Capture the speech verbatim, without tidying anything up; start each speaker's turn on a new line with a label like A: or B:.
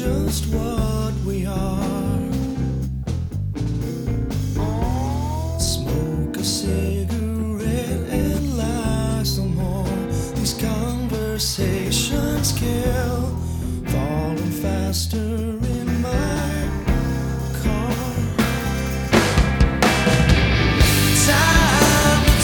A: just what we are. Smoke a cigarette and lie some more. These conversations kill, falling faster